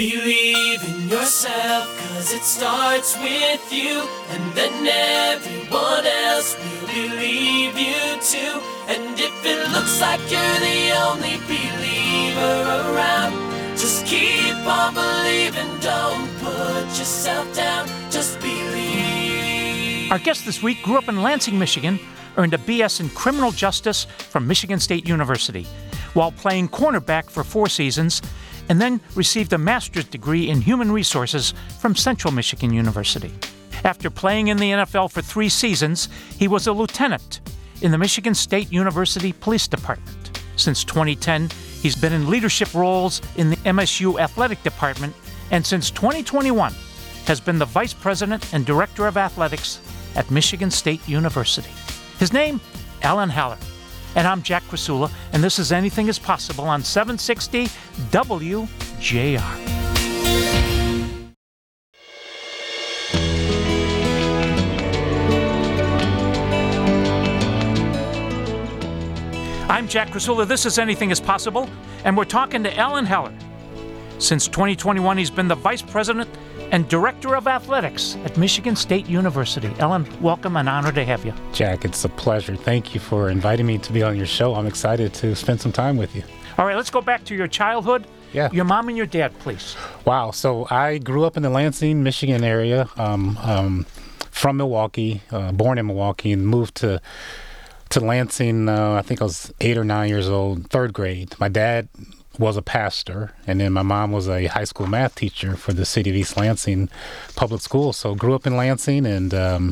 Believe in yourself, 'cause it starts with you, and then everyone else will believe you too. And if it looks like you're the only believer around, just keep on believing, don't put yourself down, just believe. Our guest this week grew up in Lansing, Michigan, earned a BS in criminal justice from Michigan State University, while playing cornerback for 4 seasons, and then received a master's degree in human resources from Central Michigan University. After playing in the NFL for 3 seasons, he was a lieutenant in the Michigan State University Police Department. Since 2010, he's been in leadership roles in the MSU Athletic Department, and since 2021 has been the Vice President and Director of Athletics at Michigan State University. His name, Alan Haller. And I'm Jack Krasula, and this is Anything is Possible on 760 WJR. I'm Jack Krasula, this is Anything is Possible, and we're talking to Alan Haller. Since 2021, he's been the Vice President and Director of Athletics at Michigan State University. Alan, welcome and honored to have you. Jack, it's a pleasure. Thank you for inviting me to be on your show. I'm excited to spend some time with you. All right, let's go back to your childhood. Yeah. Your mom and your dad, please. Wow. So I grew up in the Lansing, Michigan area, from Milwaukee, born in Milwaukee, and moved to Lansing, I think I was 8 or 9 years old, 3rd grade. My dad was a pastor, and then my mom was a high school math teacher for the city of East Lansing public schools. So grew up in Lansing and,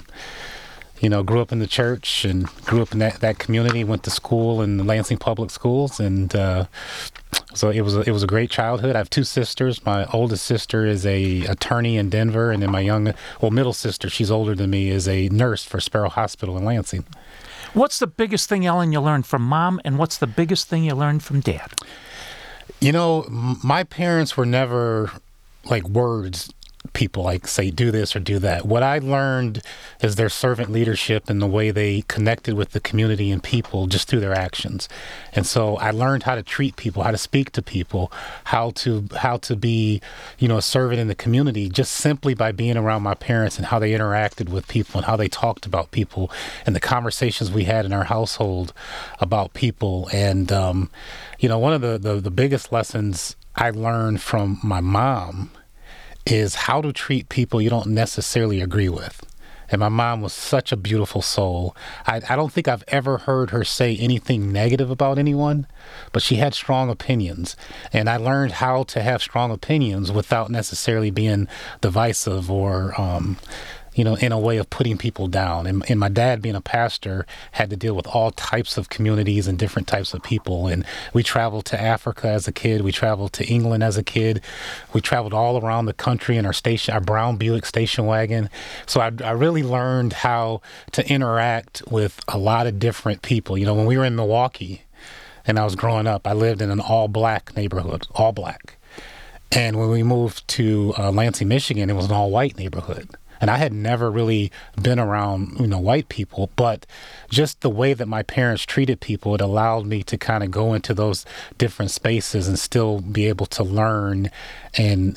grew up in the church and grew up in that community, went to school in the Lansing public schools. And so it was a great childhood. I have 2 sisters. My oldest sister is a attorney in Denver, and then my middle sister, she's older than me, is a nurse for Sparrow Hospital in Lansing. What's the biggest thing, Ellen, you learned from mom, and what's the biggest thing you learned from dad? You know, my parents were never like words people, like say do this or do that. What I learned is their servant leadership and the way they connected with the community and people just through their actions. And so I learned how to treat people, how to speak to people, how to be, a servant in the community just simply by being around my parents and how they interacted with people and how they talked about people and the conversations we had in our household about people. And, one of the biggest lessons I learned from my mom is how to treat people you don't necessarily agree with. And my mom was such a beautiful soul. I don't think I've ever heard her say anything negative about anyone, but she had strong opinions. And I learned how to have strong opinions without necessarily being divisive or, in a way of putting people down. And my dad, being a pastor, had to deal with all types of communities and different types of people. And we traveled to Africa as a kid. We traveled to England as a kid. We traveled all around the country in our brown Buick station wagon. So I really learned how to interact with a lot of different people. When we were in Milwaukee and I was growing up, I lived in an all-black neighborhood, all black. And when we moved to Lansing, Michigan, it was an all-white neighborhood. And I had never really been around, white people, but just the way that my parents treated people, it allowed me to kind of go into those different spaces and still be able to learn. And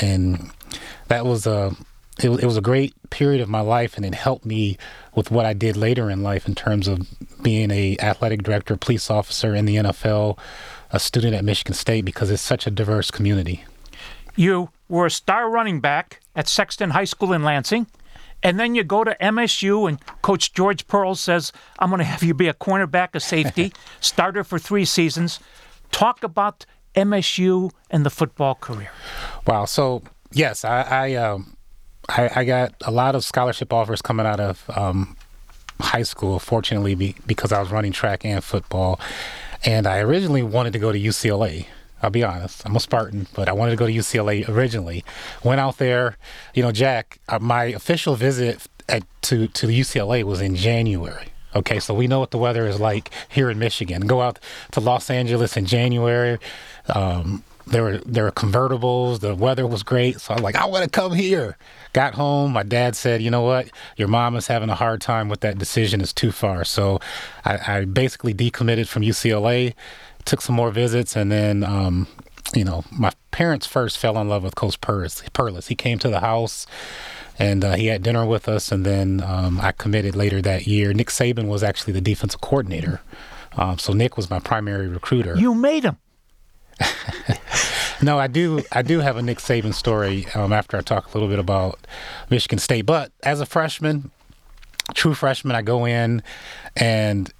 that was it was a great period of my life, and it helped me with what I did later in life in terms of being a athletic director, police officer in the NFL, a student at Michigan State, because it's such a diverse community. You were a star running back at Sexton High School in Lansing, and then you go to MSU, and Coach George Pearl says, I'm going to have you be a cornerback, a safety, starter for 3 seasons. Talk about MSU and the football career. Wow. So, yes, I got a lot of scholarship offers coming out of high school, fortunately, because I was running track and football. And I originally wanted to go to UCLA. I'll be honest, I'm a Spartan, but I wanted to go to UCLA originally. Went out there, Jack, my official visit to UCLA was in January. Okay, so we know what the weather is like here in Michigan. Go out to Los Angeles in January. There were convertibles. The weather was great. So I'm like, I want to come here. Got home. My dad said, you know what? Your mom is having a hard time with that decision. It's too far. So I basically decommitted from UCLA, took some more visits, and then my parents first fell in love with Coach Perlis. He came to the house, and he had dinner with us, and then I committed later that year. Nick Saban was actually the defensive coordinator, so Nick was my primary recruiter. You made him. No, I do have a Nick Saban story after I talk a little bit about Michigan State. But as a freshman, true freshman, I go in, and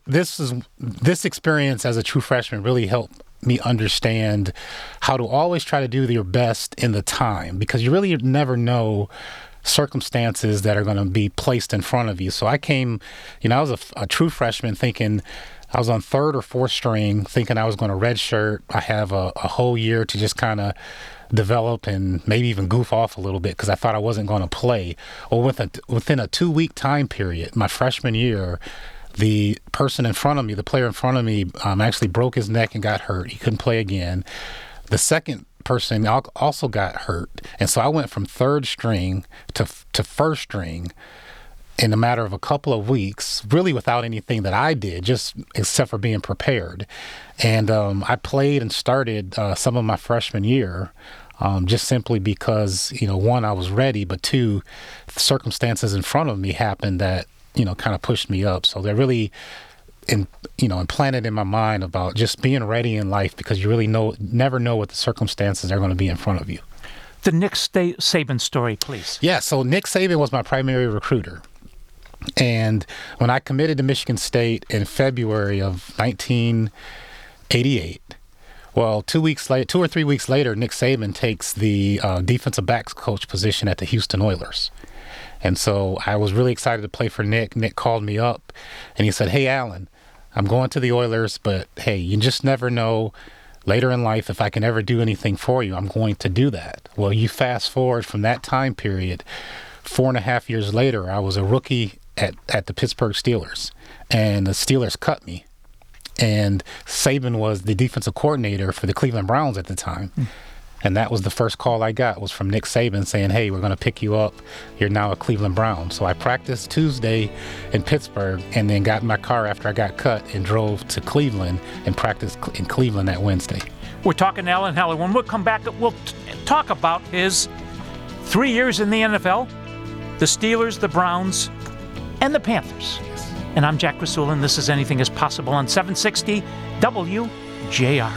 this experience as a true freshman really helped me understand how to always try to do your best in the time, because you really never know circumstances that are going to be placed in front of you. So I came, I was a true freshman thinking I was on third or fourth string, thinking I was going to redshirt. I have a whole year to just kind of develop and maybe even goof off a little bit because I thought I wasn't going to play. Well, within a 2-week time period, my freshman year, the person in front of me, the player in front of me, actually broke his neck and got hurt. He couldn't play again. The second person also got hurt. And so I went from third string to first string in a matter of a couple of weeks, really without anything that I did, just except for being prepared. And I played and started some of my freshman year just simply because, one, I was ready, but two, circumstances in front of me happened that, kind of pushed me up. So that really, implanted in my mind about just being ready in life, because you really never know what the circumstances are going to be in front of you. The Nick Saban story, please. Yeah, so Nick Saban was my primary recruiter. And when I committed to Michigan State in February of 1988, well, 2 or 3 weeks later, Nick Saban takes the defensive backs coach position at the Houston Oilers. And so I was really excited to play for Nick. Nick called me up and he said, "Hey, Alan, I'm going to the Oilers, but hey, you just never know later in life if I can ever do anything for you. I'm going to do that." Well, you fast forward from that time period, 4.5 years later, I was a rookie at the Pittsburgh Steelers, and the Steelers cut me. And Saban was the defensive coordinator for the Cleveland Browns at the time. And that was the first call I got, was from Nick Saban saying, "Hey, we're going to pick you up. You're now a Cleveland Brown." So I practiced Tuesday in Pittsburgh and then got in my car after I got cut and drove to Cleveland and practiced in Cleveland that Wednesday. We're talking to Alan Heller. When we come back, we'll talk about his 3 years in the NFL, the Steelers, the Browns, and the Panthers. Yes. And I'm Jack Krasula, and this is Anything is Possible on 760 WJR.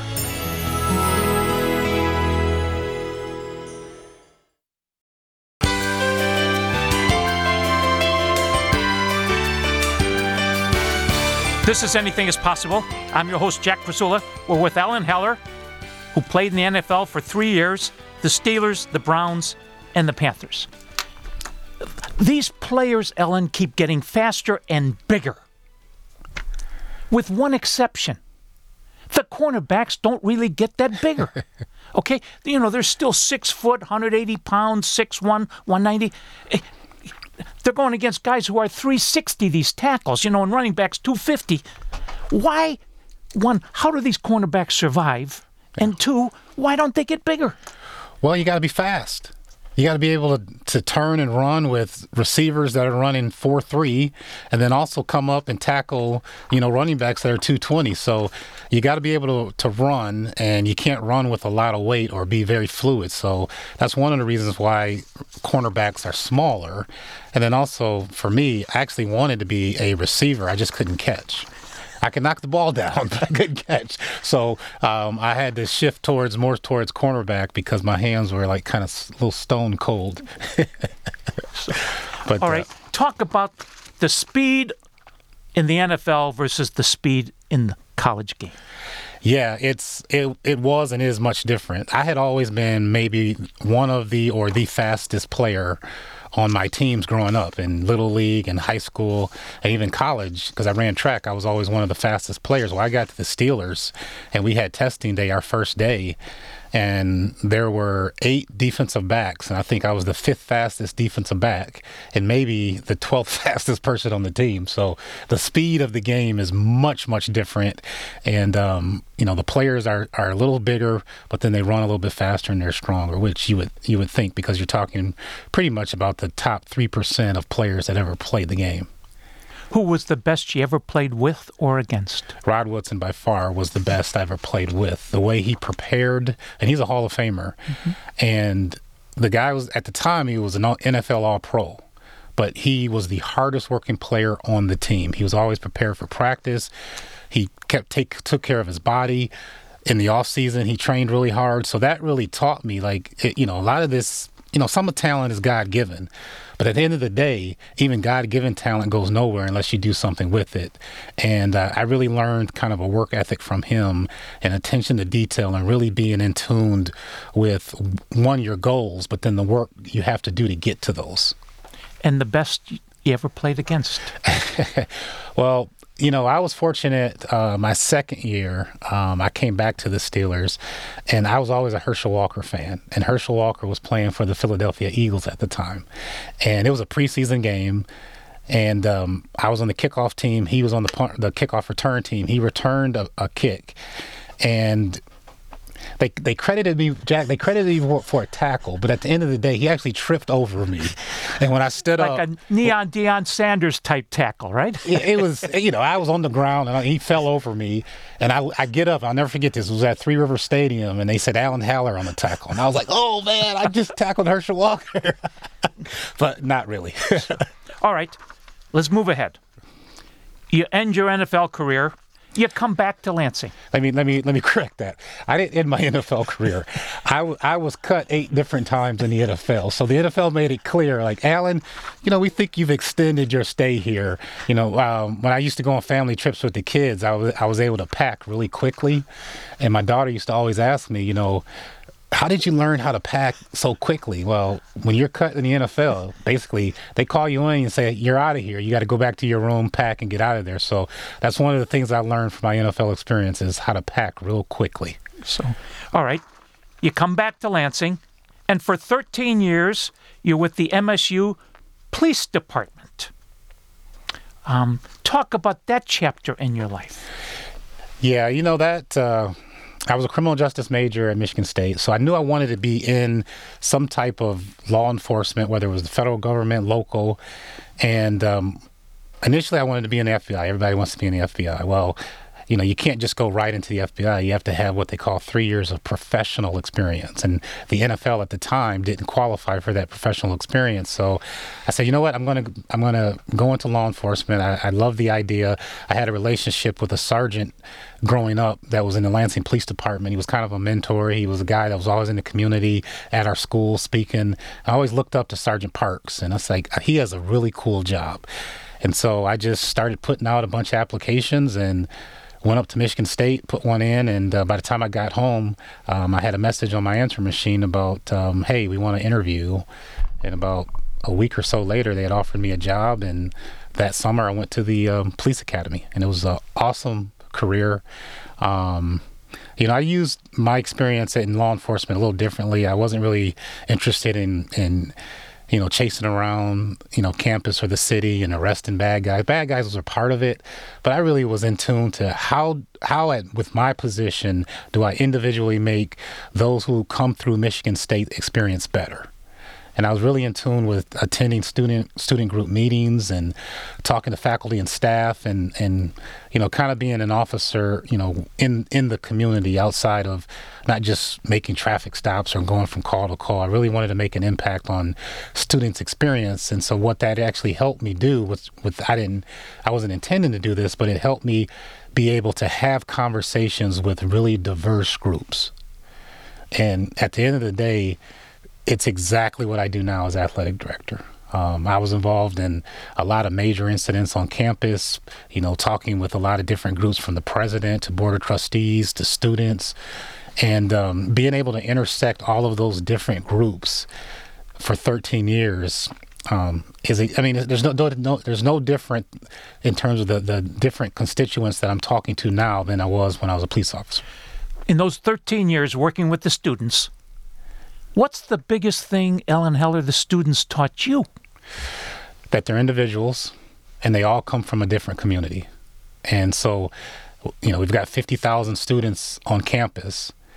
This is Anything is Possible. I'm your host, Jack Krasula. We're with Alan Heller, who played in the NFL for 3 years, the Steelers, the Browns, and the Panthers. These players, Ellen, keep getting faster and bigger. With one exception. The cornerbacks don't really get that bigger. Okay? They're still 6 foot, 180 pounds, 6'1", 190. They're going against guys who are 360, these tackles, and running backs 250. Why? One, how do these cornerbacks survive? And two, why don't they get bigger? Well, you got to be fast. You got to be able to turn and run with receivers that are running 4.3, and then also come up and tackle, running backs that are 220. So you got to be able to run, and you can't run with a lot of weight or be very fluid. So that's one of the reasons why cornerbacks are smaller. And then also, for me, I actually wanted to be a receiver. I just couldn't catch. I could knock the ball down, but I couldn't catch. So I had to shift more towards cornerback because my hands were like kind of a little stone cold. But, all right, talk about the speed in the NFL versus the speed in the college game. Yeah, it was and is much different. I had always been maybe one of the fastest player on my teams growing up in Little League and high school and even college, because I ran track. I was always one of the fastest players. Well, I got to the Steelers, and we had testing day our first day, and there were 8 defensive backs, and I think I was the 5th fastest defensive back and maybe the 12th fastest person on the team. So the speed of the game is much, much different, and the players are a little bigger, but then they run a little bit faster and they're stronger, which you would think, because you're talking pretty much about the top 3% of players that ever played the game. Who was the best you ever played with or against? Rod Woodson by far was the best I ever played with. The way he prepared, and he's a Hall of Famer, and the guy was, at the time, he was an NFL All-Pro, but he was the hardest working player on the team. He was always prepared for practice. He took care of his body. In the off season, he trained really hard. So that really taught me, a lot of this, some of talent is God-given. But at the end of the day, even God-given talent goes nowhere unless you do something with it. And I really learned kind of a work ethic from him and attention to detail and really being in tune with, one, your goals, but then the work you have to do to get to those. And the best you ever played against? Well, I was fortunate my second year, I came back to the Steelers, and I was always a Herschel Walker fan. And Herschel Walker was playing for the Philadelphia Eagles at the time. And it was a preseason game, and I was on the kickoff team. He was on the kickoff return team. He returned a kick, and they credited me, Jack. They credited me for a tackle, but at the end of the day, he actually tripped over me. And when I stood up, like a Neon Deion Sanders type tackle, right? it was, I was on the ground and he fell over me. And I get up. I'll never forget this. It was at Three River Stadium, and they said Alan Haller on the tackle, and I was like, "Oh man, I just tackled Herschel Walker," but not really. All right, let's move ahead. You end your NFL career. You come back to Lansing. Let me correct that. I didn't end my NFL career. I was cut 8 different times in the NFL. So the NFL made it clear, like, Alan, we think you've extended your stay here. When I used to go on family trips with the kids, I was able to pack really quickly. And my daughter used to always ask me, how did you learn how to pack so quickly? Well, when you're cut in the NFL, basically, they call you in and say, you're out of here. You got to go back to your room, pack, and get out of there. So that's one of the things I learned from my NFL experience is how to pack real quickly. So, all right. You come back to Lansing, and for 13 years, you're with the MSU Police Department. Talk about that chapter in your life. Yeah, I was a criminal justice major at Michigan State, so I knew I wanted to be in some type of law enforcement, whether it was the federal government, local, and initially I wanted to be in the FBI. Everybody wants to be in the FBI. Well, you can't just go right into the FBI. You have to have what they call 3 years of professional experience. And the NFL at the time didn't qualify for that professional experience. So I said, you know what, I'm gonna go into law enforcement. I love the idea. I had a relationship with a sergeant growing up that was in the Lansing Police Department. He was kind of a mentor. He was a guy that was always in the community at our school speaking. I always looked up to Sergeant Parks, and I was like, he has a really cool job. And so I just started putting out a bunch of applications and went up to Michigan State, put one in, and by the time I got home, I had a message on my answering machine about, hey, we want to interview. And about a week or so later, they had offered me a job, and that summer I went to the police academy, and it was an awesome career. I used my experience in law enforcement a little differently. I wasn't really interested in chasing around, campus or the city and arresting bad guys. Bad guys was a part of it, but I really was in tune to how with my position do I individually make those who come through Michigan State experience better. And I was really in tune with attending student group meetings and talking to faculty and staff and kind of being an officer, in the community outside of not just making traffic stops or going from call to call. I really wanted to make an impact on students' experience. And so what that actually helped me do was I wasn't intending to do this, but it helped me be able to have conversations with really diverse groups. And at the end of the day, it's exactly what I do now as athletic director. I was involved in a lot of major incidents on campus, talking with a lot of different groups from the president to board of trustees to students, and being able to intersect all of those different groups for 13 years there's no different in terms of the different constituents that I'm talking to now than I was when I was a police officer. In those 13 years working with the students, what's the biggest thing, Alan Haller, the students taught you? That they're individuals, and they all come from a different community. And so, we've got 50,000 students on campus,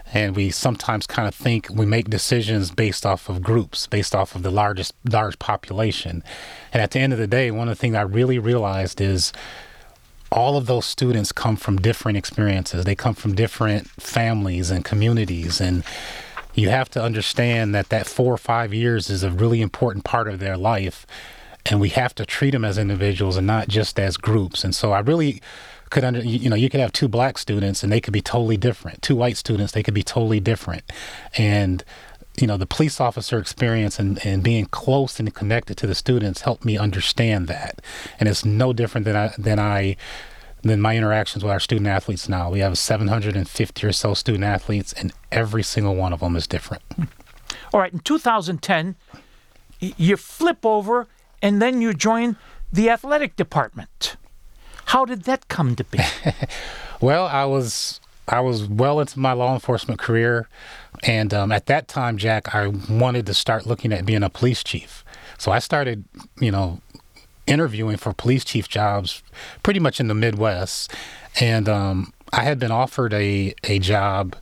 And we sometimes kind of think we make decisions based off of groups, based off of the large population. And at the end of the day, one of the things I really realized is all of those students come from different experiences. They come from different families and communities. And you have to understand that 4 or 5 years is a really important part of their life. And we have to treat them as individuals and not just as groups. And so I really you could have 2 black students and they could be totally different. 2 white students, they could be totally different. And the police officer experience and being close and connected to the students helped me understand that. And it's no different than my interactions with our student athletes now. We have 750 or so student athletes, and every single one of them is different. All right, in 2010, you flip over and then you join the athletic department. How did that come to be? Well, I was well into my law enforcement career, and at that time, Jack, I wanted to start looking at being a police chief. So I started, interviewing for police chief jobs pretty much in the Midwest, and I had been offered a job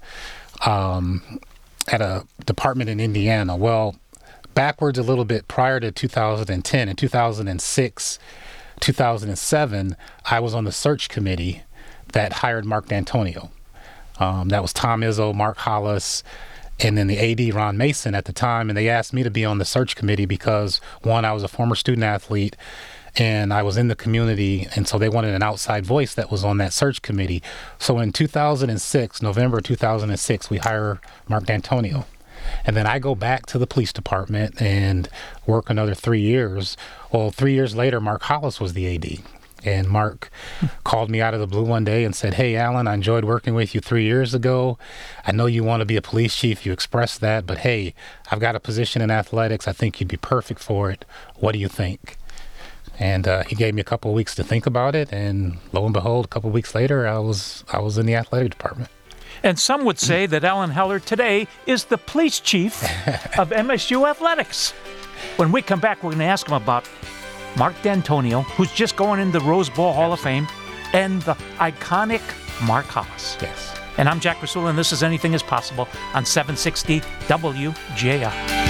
at a department in Indiana. Well, backwards a little bit prior to 2010, in 2006, 2007, I was on the search committee that hired Mark D'Antonio. That was Tom Izzo, Mark Hollis, and then the AD, Ron Mason, at the time. And they asked me to be on the search committee because, one, I was a former student athlete and I was in the community. And so they wanted an outside voice that was on that search committee. So in 2006, November 2006, we hire Mark D'Antonio. And then I go back to the police department and work another 3 years. Well, 3 years later, Mark Hollis was the AD. And Mark called me out of the blue one day and said, "Hey, Alan, I enjoyed working with you 3 years ago. I know you want to be a police chief. You expressed that. But, hey, I've got a position in athletics. I think you'd be perfect for it. What do you think?" And he gave me a couple of weeks to think about it. And lo and behold, a couple of weeks later, I was in the athletic department. And some would say that Alan Heller today is the police chief of MSU Athletics. When we come back, we're going to ask him about Mark D'Antonio, who's just going in the Rose Bowl Hall of Fame, and the iconic Mark Hollis. Yes. And I'm Jack Rasula, and this is Anything is Possible on 760 WJR.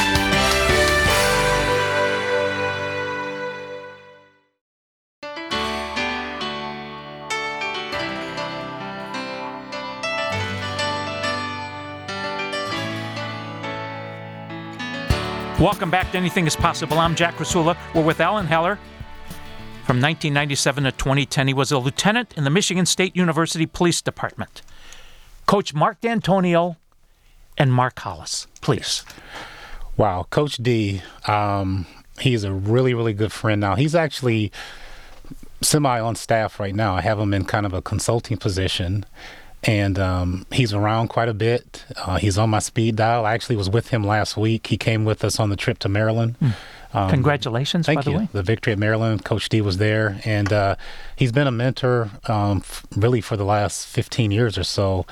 Welcome back to Anything is Possible. I'm Jack Rasula. We're with Alan Heller. From 1997 to 2010, he was a lieutenant in the Michigan State University Police Department. Coach Mark D'Antonio and Mark Hollis, please. Wow, Coach D, he's a really, really good friend now. He's actually semi on staff right now. I have him in kind of a consulting position. And he's around quite a bit. He's on my speed dial. I actually was with him last week. He came with us on the trip to Maryland. Congratulations, by the way. The victory at Maryland. Coach D was there. And he's been a mentor really for the last 15 years or so.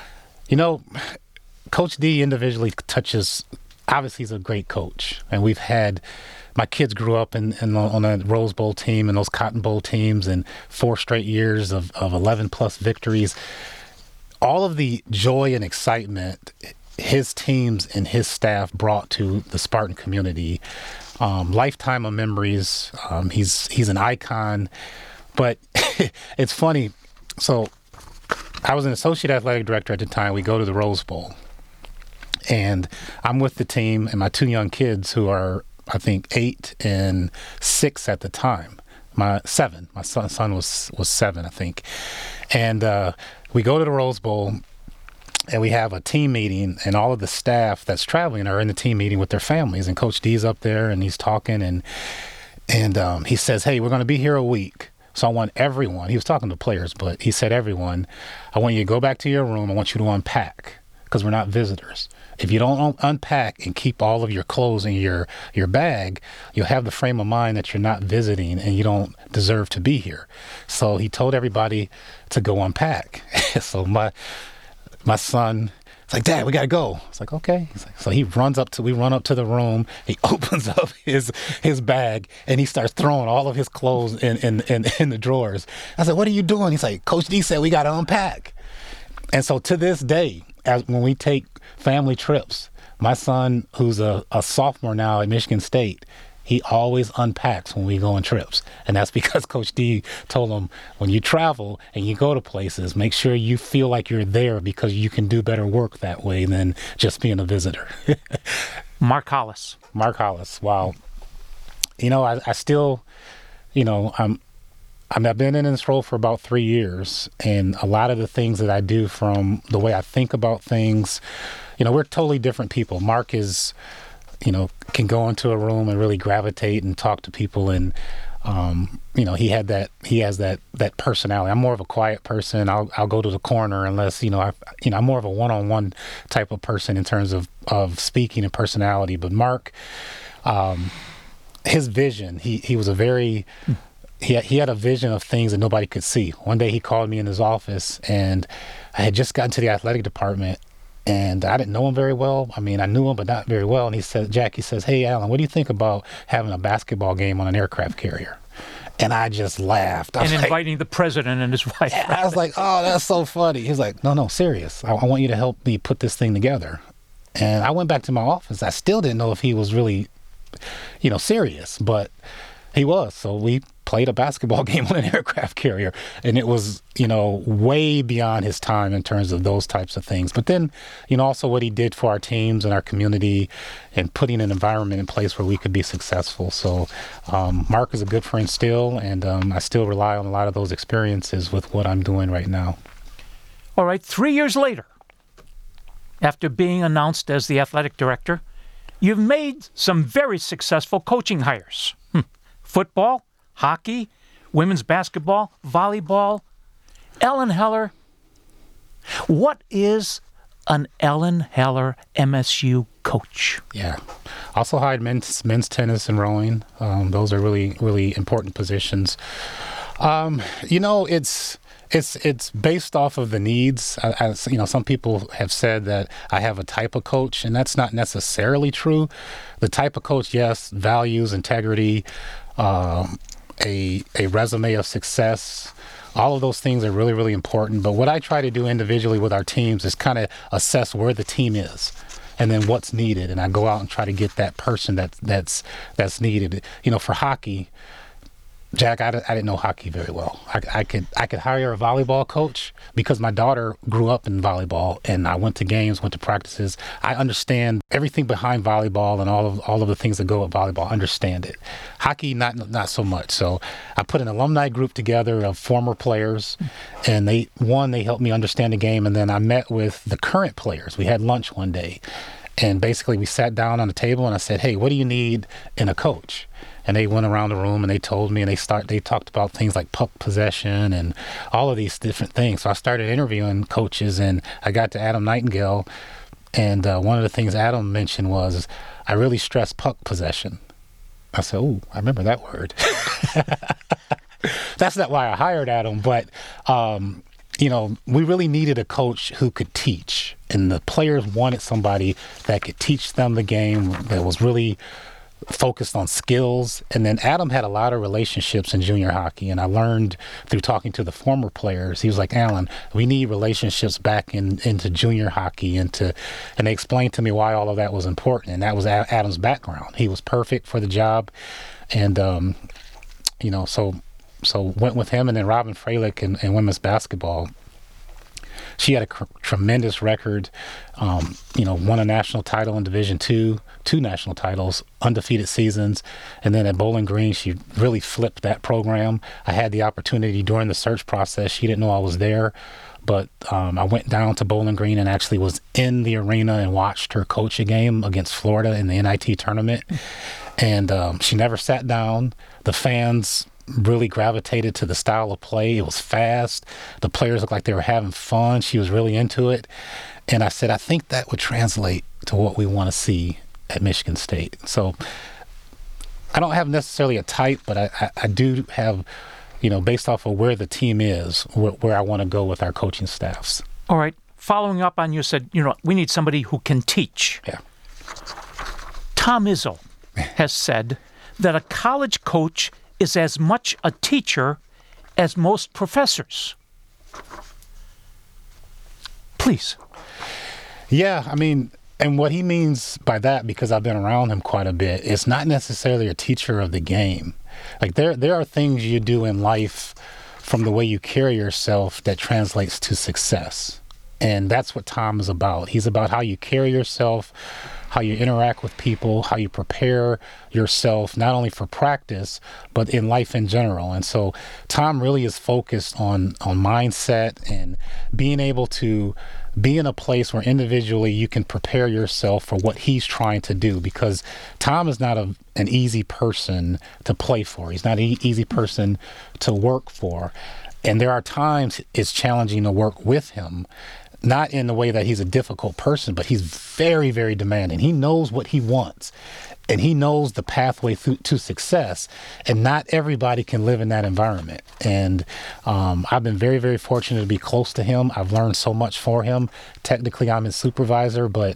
Coach D individually touches, obviously he's a great coach. And we've had, my kids grew up on a Rose Bowl team and those Cotton Bowl teams and 4 straight years of 11-plus victories. All of the joy and excitement his teams and his staff brought to the Spartan community, lifetime of memories. He's an icon. But it's funny. So I was an associate athletic director at the time. We go to the Rose Bowl. And I'm with the team and my 2 young kids who are, I think, 8 and 6 at the time. My son was 7, I think. And we go to the Rose Bowl, and we have a team meeting, and all of the staff that's traveling are in the team meeting with their families. And Coach D's up there, and he's talking, and he says, "Hey, we're going to be here a week. So I want everyone," he was talking to players, but he said, "Everyone, I want you to go back to your room. I want you to unpack, because we're not visitors. If you don't unpack and keep all of your clothes in your bag, you'll have the frame of mind that you're not visiting and you don't deserve to be here." So he told everybody to go unpack. So my son, it's like, "Dad, we got to go." It's like, "Okay." So we run up to the room. He opens up his bag and he starts throwing all of his clothes in the drawers. I said, "What are you doing?" He's like, "Coach D said we got to unpack." And so to this day, when we take family trips, my son, who's a sophomore now at Michigan State, he always unpacks when we go on trips. And that's because Coach D told him, when you travel and you go to places, make sure you feel like you're there, because you can do better work that way than just being a visitor. Mark Hollis. Mark Hollis. Wow. You know, I still, you know, I've been in this role for about 3 years, and a lot of the things that I do, from the way I think about things, you know, we're totally different people. Mark is, you know, can go into a room and really gravitate and talk to people, and you know, he has that personality. I'm more of a quiet person. I'll go to the corner unless, you know, I'm more of a one-on-one type of person in terms of speaking and personality. But Mark, his vision, he was a very he had a vision of things that nobody could see. One day he called me in his office, and I had just gotten to the athletic department, and I didn't know him very well. I mean, I knew him, but not very well. And he said, Jack, he says, "Hey, Alan, what do you think about having a basketball game on an aircraft carrier?" And I just laughed. And inviting the president and his wife. I was like, "Oh, that's so funny." He's like, No, serious. I want you to help me put this thing together. And I went back to my office. I still didn't know if he was really, you know, serious, but he was. So we played a basketball game on an aircraft carrier, and it was, you know, way beyond his time in terms of those types of things. But then, you know, also what he did for our teams and our community, and putting an environment in place where we could be successful. So Mark is a good friend still, and I still rely on a lot of those experiences with what I'm doing right now. All right, 3 years later, after being announced as the athletic director, you've made some very successful coaching hires. Football, hockey, women's basketball, volleyball. Ellen Heller. What is an Ellen Heller MSU coach? Yeah. Also hired men's tennis and rowing. Those are really, really important positions. You know, it's based off of the needs. You know, some people have said that I have a type of coach, and that's not necessarily true. The type of coach, yes, values, integrity, a resume of success. All of those things are really, really important. But what I try to do individually with our teams is kind of assess where the team is, and then what's needed. And I go out and try to get that person that's needed. You know, for hockey, Jack, I didn't know hockey very well. I could hire a volleyball coach because my daughter grew up in volleyball, and I went to games, went to practices. I understand everything behind volleyball and all of the things that go with volleyball. I understand it. Hockey, not so much. So I put an alumni group together of former players, and they helped me understand the game, and then I met with the current players. We had lunch one day, and basically we sat down on the table, and I said, "Hey, what do you need in a coach?" And they went around the room and they told me, and they talked about things like puck possession and all of these different things. So I started interviewing coaches, and I got to Adam Nightingale. And one of the things Adam mentioned was, I really stress puck possession. I said, "Ooh, I remember that word." That's not why I hired Adam, but you know, we really needed a coach who could teach, and the players wanted somebody that could teach them the game, that was really focused on skills. And then Adam had a lot of relationships in junior hockey, and I learned through talking to the former players. He was like, "Alan, we need relationships back into junior hockey," and they explained to me why all of that was important, and that was Adam's background. He was perfect for the job, and you know, so went with him. And then Robin Freilich in women's basketball, she had a tremendous record. You know, won a national title in Division II, 2 national titles, undefeated seasons. And then at Bowling Green, she really flipped that program. I had the opportunity during the search process. She didn't know I was there, but I went down to Bowling Green and actually was in the arena and watched her coach a game against Florida in the NIT tournament. And she never sat down. The fans really gravitated to the style of play. It was fast. The players looked like they were having fun. She was really into it. And I said, I think that would translate to what we want to see at Michigan State. So I don't have necessarily a type, but I do have, you know, based off of where the team is, where I want to go with our coaching staffs. All right. Following up on you said, you know, we need somebody who can teach. Yeah. Tom Izzo has said that a college coach is as much a teacher as most professors. Please. Yeah, I mean, and what he means by that, because I've been around him quite a bit, it's not necessarily a teacher of the game. Like there are things you do in life from the way you carry yourself that translates to success. And that's what Tom is about. He's about how you carry yourself, how you interact with people, how you prepare yourself, not only for practice, but in life in general. And so Tom really is focused on mindset and being able to be in a place where individually you can prepare yourself for what he's trying to do, because Tom is not an easy person to play for. He's not an easy person to work for. And there are times it's challenging to work with him, not in the way that he's a difficult person, but he's very, very demanding. He knows what he wants, and he knows the pathway to success, and not everybody can live in that environment. And I've been very, very fortunate to be close to him. I've learned so much for him. Technically, I'm his supervisor, but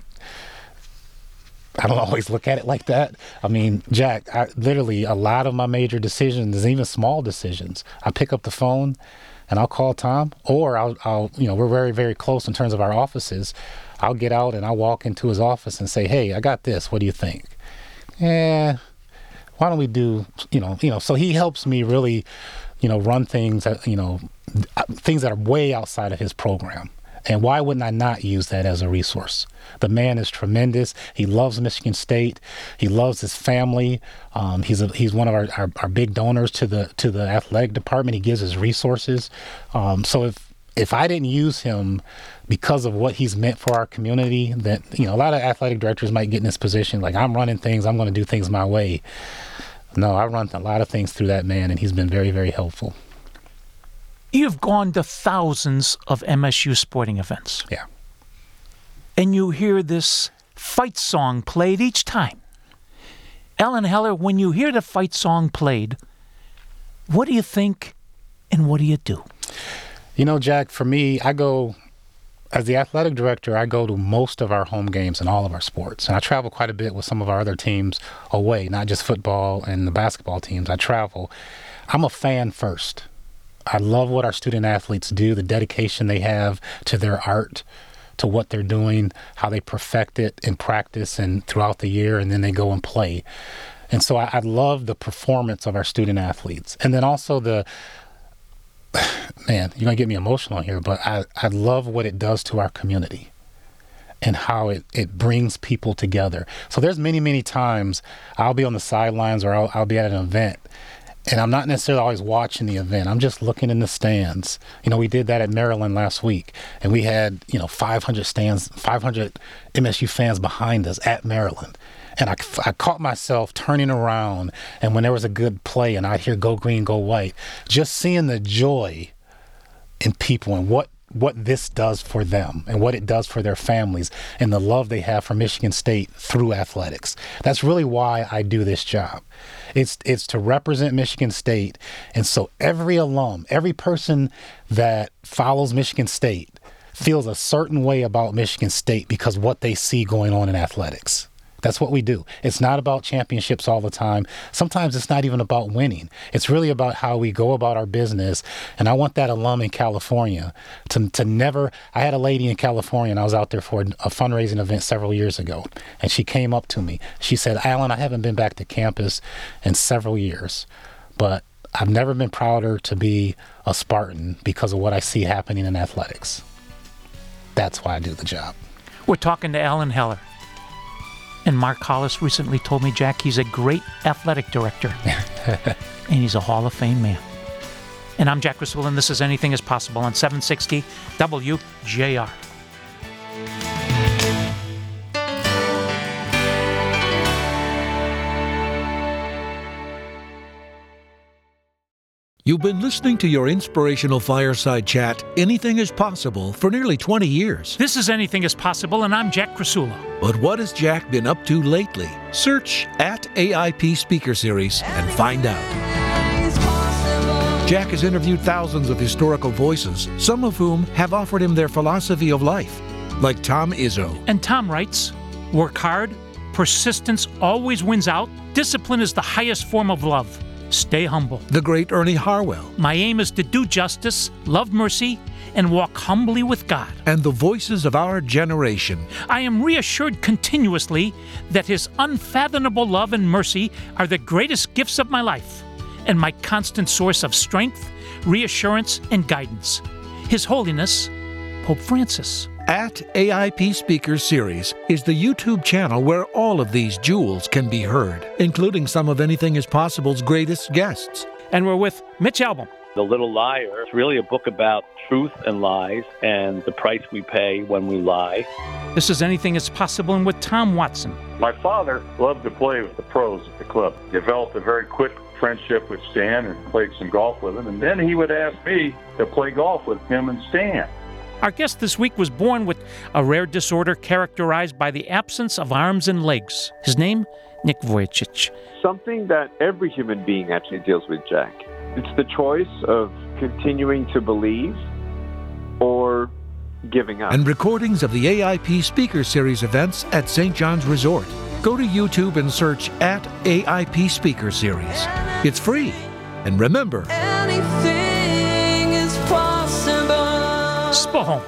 I don't always look at it like that. I mean, Jack, literally a lot of my major decisions, even small decisions, I pick up the phone and I'll call Tom, or I'll we're very, very close in terms of our offices. I'll get out and I'll walk into his office and say, hey, I got this. What do you think? Why don't we do, so he helps me really, run things, things that are way outside of his program. And why wouldn't I not use that as a resource? The man is tremendous. He loves Michigan State. He loves his family. He's one of our big donors to the athletic department. He gives his resources. So if I didn't use him because of what he's meant for our community, that a lot of athletic directors might get in this position like, I'm running things, I'm going to do things my way. No, I run a lot of things through that man, and he's been very, very helpful. You've gone to thousands of MSU sporting events. Yeah. And you hear this fight song played each time. Alan Heller, when you hear the fight song played, what do you think and what do you do? Jack, for me, as the athletic director, I go to most of our home games in all of our sports. And I travel quite a bit with some of our other teams away, not just football and the basketball teams. I travel. I'm a fan first. I love what our student athletes do, the dedication they have to their art, to what they're doing, how they perfect it in practice and throughout the year, and then they go and play. And so I love the performance of our student athletes. And then also man, you're going to get me emotional here, but I love what it does to our community and how it brings people together. So there's many, many times I'll be on the sidelines or I'll be at an event, and I'm not necessarily always watching the event. I'm just looking in the stands. We did that at Maryland last week, and we had, 500 MSU fans behind us at Maryland. And I caught myself turning around, and when there was a good play and I'd hear "Go Green, Go White," just seeing the joy in people and what this does for them and what it does for their families and the love they have for Michigan State through athletics. That's really why I do this job. It's to represent Michigan State. And so every alum, every person that follows Michigan State feels a certain way about Michigan State because what they see going on in athletics. That's what we do. It's not about championships all the time. Sometimes it's not even about winning. It's really about how we go about our business. And I want that alum in California to never... I had a lady in California, and I was out there for a fundraising event several years ago. And she came up to me. She said, "Alan, I haven't been back to campus in several years, but I've never been prouder to be a Spartan because of what I see happening in athletics." That's why I do the job. We're talking to Alan Heller. And Mark Hollis recently told me, Jack, he's a great athletic director. And he's a Hall of Fame man. And I'm Jack Criswell, and this is Anything is Possible on 760 WJR. You've been listening to your inspirational fireside chat, Anything is Possible, for nearly 20 years. This is Anything is Possible, and I'm Jack Criswell. But what has Jack been up to lately? Search @AIP Speaker Series and find out. Jack has interviewed thousands of historical voices, some of whom have offered him their philosophy of life, like Tom Izzo. And Tom writes, "Work hard, persistence always wins out, discipline is the highest form of love. stay humble. The great Ernie Harwell. My aim is to do justice, love mercy, and walk humbly with God. And the voices of our generation. I am reassured continuously that His unfathomable love and mercy are the greatest gifts of my life and my constant source of strength, reassurance, and guidance. His Holiness, Pope Francis. At AIP Speakers Series is the YouTube channel where all of these jewels can be heard, including some of Anything is Possible's greatest guests. And we're with Mitch Albom. The Little Liar is really a book about truth and lies and the price we pay when we lie. This is Anything is Possible, and with Tom Watson. My father loved to play with the pros at the club. Developed a very quick friendship with Stan and played some golf with him. And then he would ask me to play golf with him and Stan. Our guest this week was born with a rare disorder characterized by the absence of arms and legs. His name, Nick Vujicic. Something that every human being actually deals with, Jack. It's the choice of continuing to believe or giving up. And recordings of the AIP Speaker Series events at St. John's Resort. Go to YouTube and search at AIP Speaker Series. It's free. And remember, Anything is possible. Spohom.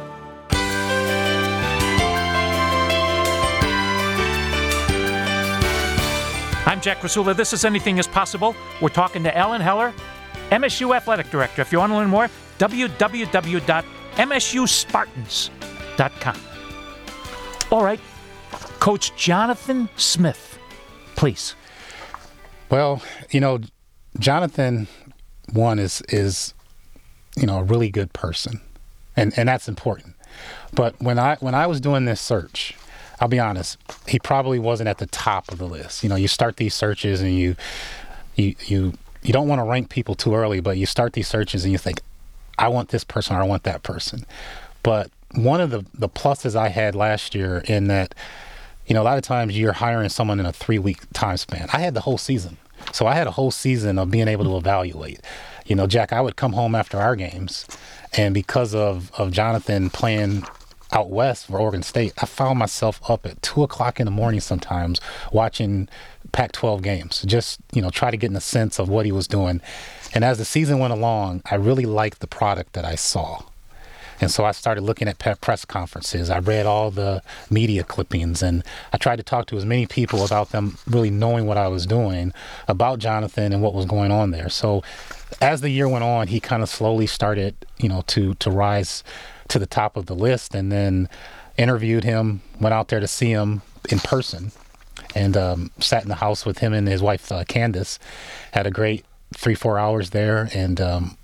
I'm Jack Rasula. This is Anything is Possible. We're talking to Alan Heller, MSU Athletic Director. If you want to learn more, www.msuspartans.com. All right, Coach Jonathan Smith, please. Well, Jonathan, one is a really good person, and that's important. But when I was doing this search, I'll be honest, he probably wasn't at the top of the list. You start these searches and you don't want to rank people too early, but you start these searches and you think, I want this person or I want that person. But one of the pluses I had last year in that, a lot of times you're hiring someone in a 3-week time span. I had the whole season. So I had a whole season of being able to evaluate. Jack, I would come home after our games, and because of Jonathan playing out west for Oregon State, I found myself up at 2 o'clock in the morning sometimes watching Pac-12 games, just, try to get in a sense of what he was doing. And as the season went along, I really liked the product that I saw. And so I started looking at press conferences. I read all the media clippings, and I tried to talk to as many people about them really knowing what I was doing about Jonathan and what was going on there. So as the year went on, he kind of slowly started, to rise to the top of the list, and then interviewed him, went out there to see him in person, and sat in the house with him and his wife, Candace. Had a great 3-4 hours there, and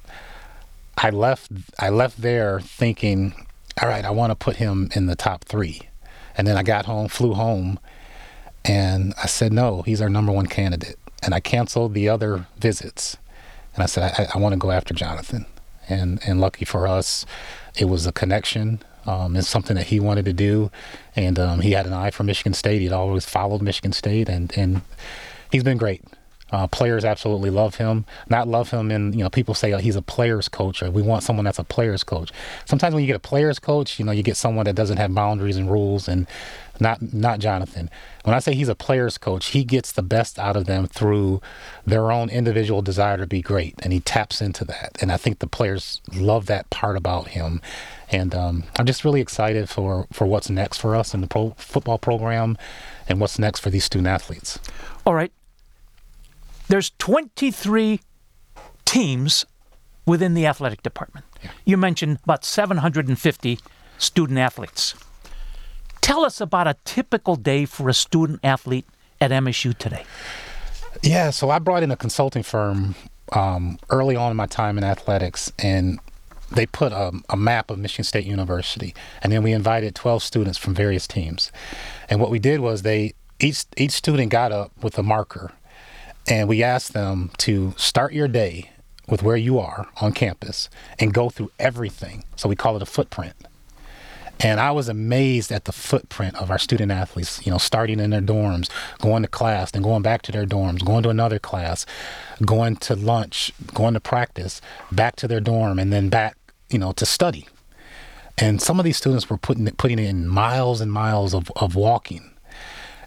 I left there thinking, all right, I want to put him in the top 3. And then I got home, flew home, and I said, no, he's our number 1 candidate. And I canceled the other visits. And I said, I want to go after Jonathan. And lucky for us, it was a connection. It's something that he wanted to do. And he had an eye for Michigan State. He'd always followed Michigan State. And he's been great. Players absolutely love him. Not love him in, people say he's a player's coach, or we want someone that's a player's coach. Sometimes when you get a player's coach, you get someone that doesn't have boundaries and rules, and not Jonathan. When I say he's a player's coach, he gets the best out of them through their own individual desire to be great, and he taps into that. And I think the players love that part about him. And I'm just really excited for what's next for us in the pro football program and what's next for these student athletes. All right. There's 23 teams within the athletic department. Yeah. You mentioned about 750 student athletes. Tell us about a typical day for a student athlete at MSU today. Yeah, so I brought in a consulting firm early on in my time in athletics, and they put a map of Michigan State University, and then we invited 12 students from various teams. And what we did was each student got up with a marker, and we asked them to start your day with where you are on campus and go through everything. So we call it a footprint. And I was amazed at the footprint of our student athletes, starting in their dorms, going to class, then going back to their dorms, going to another class, going to lunch, going to practice, back to their dorm, and then back, to study. And some of these students were putting in miles and miles of walking.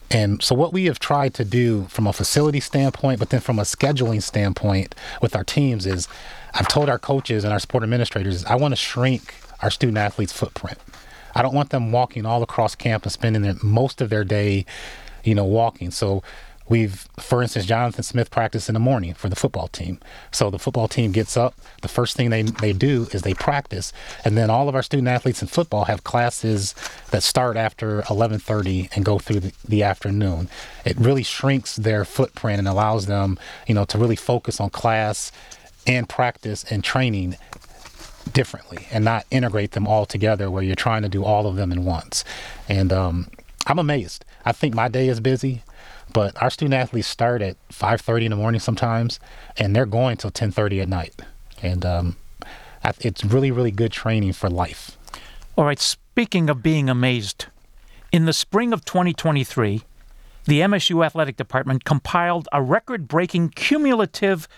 And so what we have tried to do from a facility standpoint, but then from a scheduling standpoint with our teams is, I've told our coaches and our sport administrators, I want to shrink our student athletes' footprint. I don't want them walking all across campus, spending most of their day, walking. So for instance, Jonathan Smith practiced in the morning for the football team. So the football team gets up, the first thing they do is they practice. And then all of our student athletes in football have classes that start after 11:30 and go through the afternoon. It really shrinks their footprint and allows them, to really focus on class and practice and training differently and not integrate them all together where you're trying to do all of them in once. And I'm amazed. I think my day is busy, but our student athletes start at 5:30 in the morning sometimes, and they're going till 10:30 at night. And it's really, really good training for life. All right, speaking of being amazed, in the spring of 2023, the MSU Athletic Department compiled a record-breaking cumulative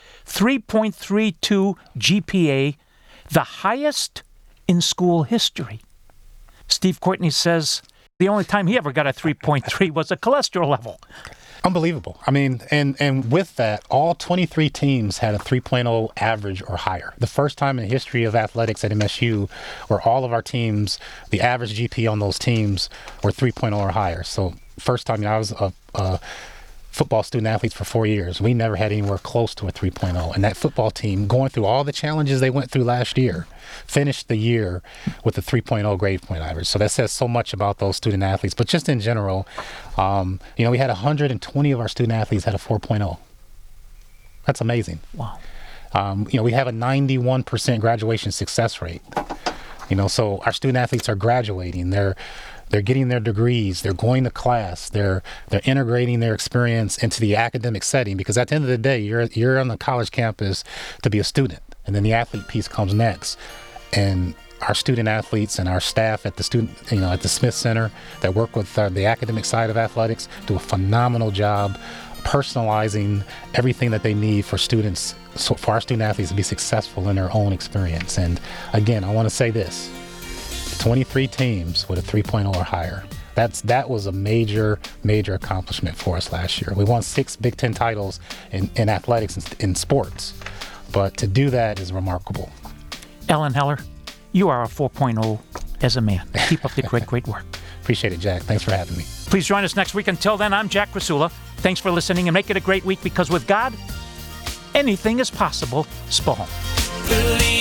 3.32 GPA, the highest in school history. Steve Courtney says the only time he ever got a 3.3 was a cholesterol level. Unbelievable. I mean, and with that, all 23 teams had a 3.0 average or higher. The first time in the history of athletics at MSU where all of our teams, the average GPA on those teams were 3.0 or higher. So first time, I was a football student athletes for 4 years. We never had anywhere close to a 3.0. And that football team, going through all the challenges they went through last year, finished the year with a 3.0 grade point average. So that says so much about those student athletes. But just in general, we had 120 of our student athletes had a 4.0. That's amazing. Wow. We have a 91% graduation success rate. So our student athletes are graduating. They're getting their degrees, they're going to class, they're integrating their experience into the academic setting, because at the end of the day, you're on the college campus to be a student, and then the athlete piece comes next. And our student athletes and our staff at the Smith Center that work with the academic side of athletics do a phenomenal job personalizing everything that they need for students, so for our student athletes to be successful in their own experience. And again, I want to say this. 23 teams with a 3.0 or higher. That was a major, major accomplishment for us last year. We won 6 Big Ten titles in athletics and in sports, but to do that is remarkable. Alan Heller, you are a 4.0 as a man. Keep up the great work. Appreciate it, Jack. Thanks for having me. Please join us next week. Until then, I'm Jack Krasula. Thanks for listening, and make it a great week, because with God, anything is possible. Spahn.